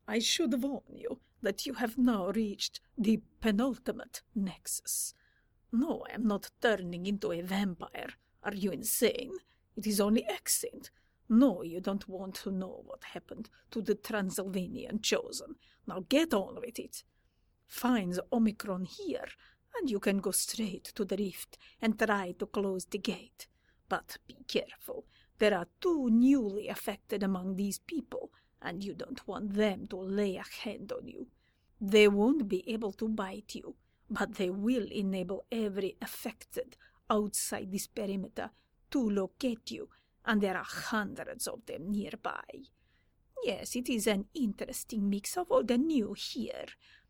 I should warn you that you have now reached the penultimate nexus. No, I am not turning into a vampire. Are you insane? It is only accent. No, you don't want to know what happened to the Transylvanian chosen. Now get on with it. Find the Omicron here, and you can go straight to the rift and try to close the gate. But be careful. There are 2 newly affected among these people, and you don't want them to lay a hand on you. They won't be able to bite you, but they will enable every affected outside this perimeter to locate you, and there are hundreds of them nearby. Yes, it is an interesting mix of old and new here.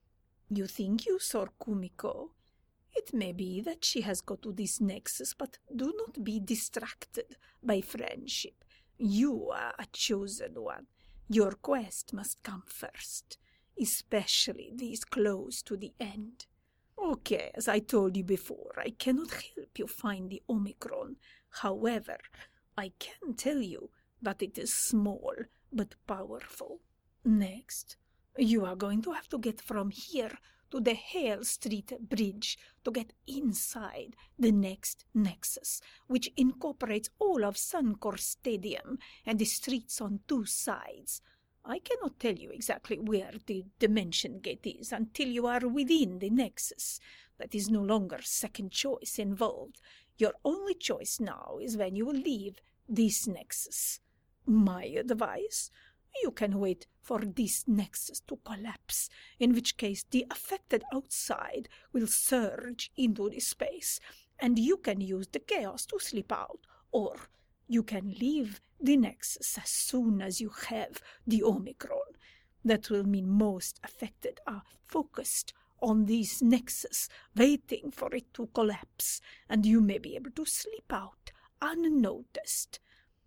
You think you saw Kumiko? It may be that she has got to this nexus, but do not be distracted by friendship. You are a chosen one. Your quest must come first, especially this close to the end. Okay, as I told you before, I cannot help you find the Omicron. However, I can tell you that it is small but powerful. Next, you are going to have to get from here to the Hale Street Bridge to get inside the next nexus, which incorporates all of Suncor Stadium and the streets on 2 sides. I cannot tell you exactly where the dimension gate is until you are within the nexus. That is no longer second choice involved. Your only choice now is when you will leave this nexus. My advice? You can wait for this nexus to collapse, in which case the affected outside will surge into the space, and you can use the chaos to slip out, or you can leave the nexus as soon as you have the Omicron. That will mean most affected are focused on this nexus, waiting for it to collapse, and you may be able to slip out unnoticed.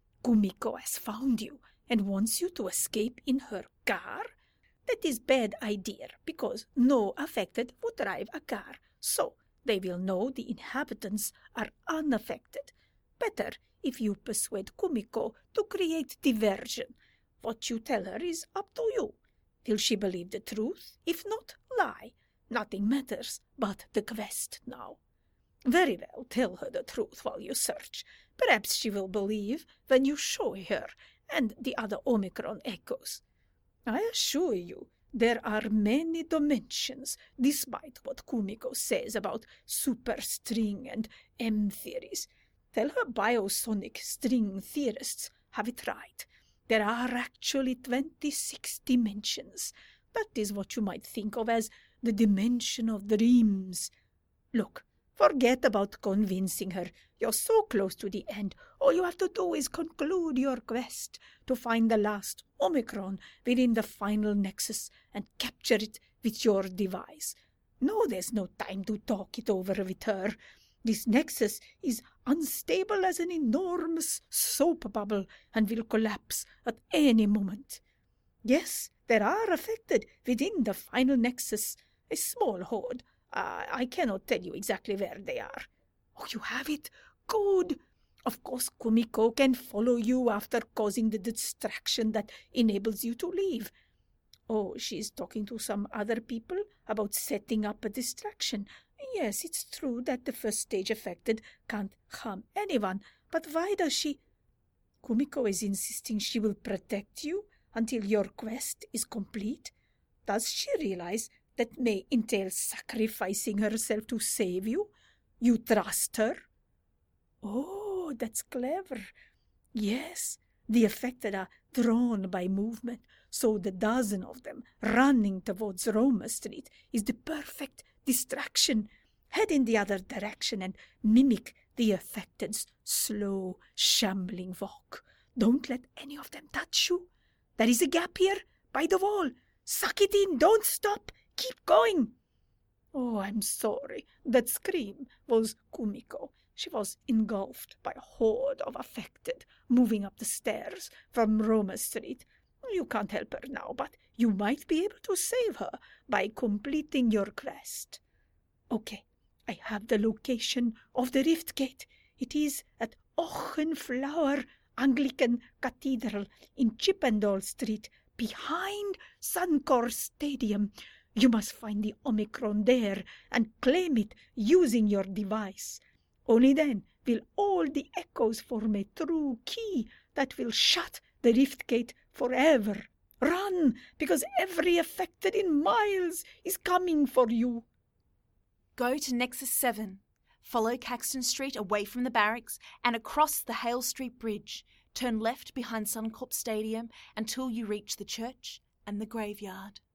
Kumiko has found you and wants you to escape in her car? That is bad idea, because no affected would drive a car, so they will know the inhabitants are unaffected. Better if you persuade Kumiko to create diversion. What you tell her is up to you. Will she believe the truth? If not, lie. Nothing matters but the quest now. Very well, tell her the truth while you search. Perhaps she will believe when you show her and the other Omicron echoes. I assure you, there are many dimensions, despite what Kumiko says about superstring and M-theories. Tell her biosonic string theorists have it right. There are actually 26 dimensions. That is what you might think of as the dimension of dreams. Look, forget about convincing her. You're so close to the end. All you have to do is conclude your quest to find the last Omicron within the final nexus and capture it with your device. No, there's no time to talk it over with her. This nexus is unstable as an enormous soap bubble and will collapse at any moment. Yes, there are affected within the final nexus, a small horde. I cannot tell you exactly where they are. Oh, you have it? Good. Of course, Kumiko can follow you after causing the distraction that enables you to leave. Oh, she's talking to some other people about setting up a distraction. Yes, it's true that the first stage affected can't harm anyone, but why does she... Kumiko is insisting she will protect you until your quest is complete. Does she realize that may entail sacrificing herself to save you? You trust her? Oh, that's clever. Yes, the affected are drawn by movement, so the dozen of them running towards Roma Street is the perfect distraction. Head in the other direction and mimic the affected's slow, shambling walk. Don't let any of them touch you. There is a gap here, by the wall. Suck it in, don't stop. Keep going. Oh, I'm sorry. That scream was Kumiko. She was engulfed by a horde of affected, moving up the stairs from Roma Street. You can't help her now, but you might be able to save her by completing your quest. Okay, I have the location of the Rift Gate. It is at Ochenflower Anglican Cathedral in Chippendale Street, behind Suncor Stadium. You must find the Omicron there and claim it using your device. Only then will all the echoes form a true key that will shut the rift gate forever. Run, because every affected in miles is coming for you. Go to Nexus 7. Follow Caxton Street away from the barracks and across the Hale Street Bridge. Turn left behind Suncorp Stadium until you reach the church and the graveyard.